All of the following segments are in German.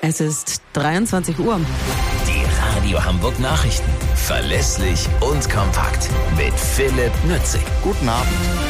Es ist 23 Uhr. Die Radio Hamburg Nachrichten. Verlässlich und kompakt. Mit Philipp Nützig. Guten Abend.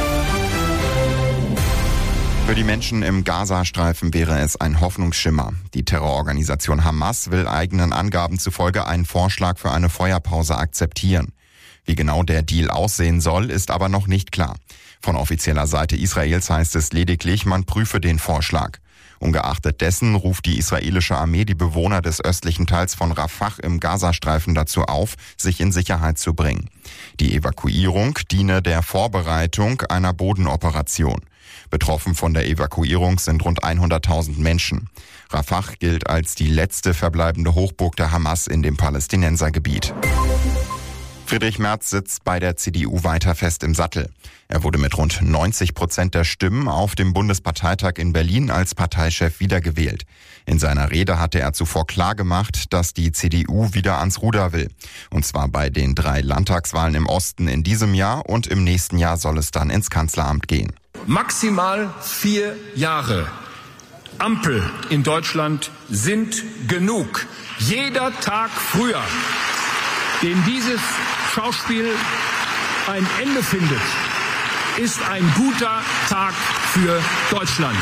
Für die Menschen im Gazastreifen wäre es ein Hoffnungsschimmer. Die Terrororganisation Hamas will eigenen Angaben zufolge einen Vorschlag für eine Feuerpause akzeptieren. Wie genau der Deal aussehen soll, ist aber noch nicht klar. Von offizieller Seite Israels heißt es lediglich, man prüfe den Vorschlag. Ungeachtet dessen ruft die israelische Armee die Bewohner des östlichen Teils von Rafah im Gazastreifen dazu auf, sich in Sicherheit zu bringen. Die Evakuierung diene der Vorbereitung einer Bodenoperation. Betroffen von der Evakuierung sind rund 100.000 Menschen. Rafah gilt als die letzte verbleibende Hochburg der Hamas in dem Palästinensergebiet. Friedrich Merz sitzt bei der CDU weiter fest im Sattel. Er wurde mit rund 90% der Stimmen auf dem Bundesparteitag in Berlin als Parteichef wiedergewählt. In seiner Rede hatte er zuvor klargemacht, dass die CDU wieder ans Ruder will. Und zwar bei den 3 Landtagswahlen im Osten in diesem Jahr und im nächsten Jahr soll es dann ins Kanzleramt gehen. Maximal 4 Jahre Ampel in Deutschland sind genug. Jeder Tag früher, den dieses Schauspiel ein Ende findet, ist ein guter Tag für Deutschland.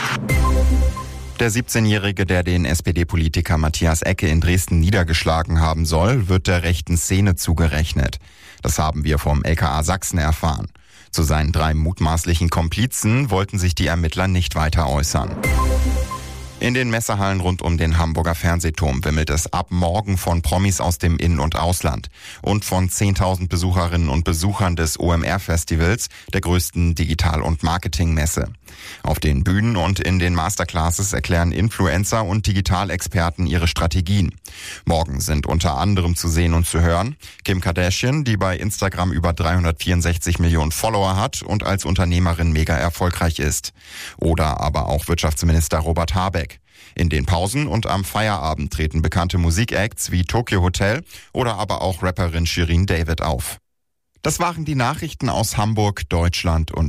Der 17-Jährige, der den SPD-Politiker Matthias Ecke in Dresden niedergeschlagen haben soll, wird der rechten Szene zugerechnet. Das haben wir vom LKA Sachsen erfahren. Zu seinen 3 mutmaßlichen Komplizen wollten sich die Ermittler nicht weiter äußern. In den Messehallen rund um den Hamburger Fernsehturm wimmelt es ab morgen von Promis aus dem In- und Ausland und von 10.000 Besucherinnen und Besuchern des OMR-Festivals, der größten Digital- und Marketingmesse. Auf den Bühnen und in den Masterclasses erklären Influencer und Digitalexperten ihre Strategien. Morgen sind unter anderem zu sehen und zu hören Kim Kardashian, die bei Instagram über 364 Millionen Follower hat und als Unternehmerin mega erfolgreich ist. Oder aber auch Wirtschaftsminister Robert Habeck. In den Pausen und am Feierabend treten bekannte Musikacts wie Tokyo Hotel oder aber auch Rapperin Shirin David auf. Das waren die Nachrichten aus Hamburg, Deutschland und